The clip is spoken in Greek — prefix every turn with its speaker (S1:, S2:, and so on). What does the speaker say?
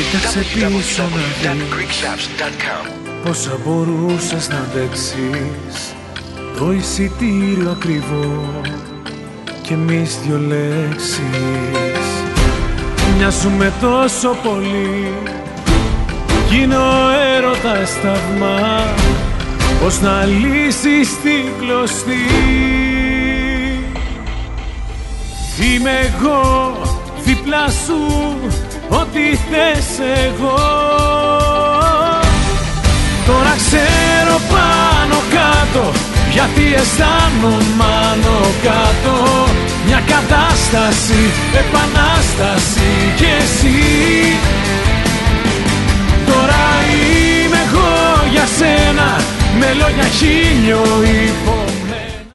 S1: Κοίταξε πίσω να δεις πόσα μπορούσες να αντέξεις. Το εισιτήριο ακριβό και εμείς δυο λέξεις. Μοιάζουμε τόσο πολύ κι είναι ο έρωτας σταυμά, πώς να λύσεις την κλωστή. Είμαι εγώ δίπλα σου, ό,τι θες εγώ. Τώρα ξέρω πάνω κάτω γιατί αισθάνομαι άνω κάτω. Μια κατάσταση, επανάσταση κι εσύ. Τώρα είμαι εγώ για σένα, με λόγια χίλιο υπό.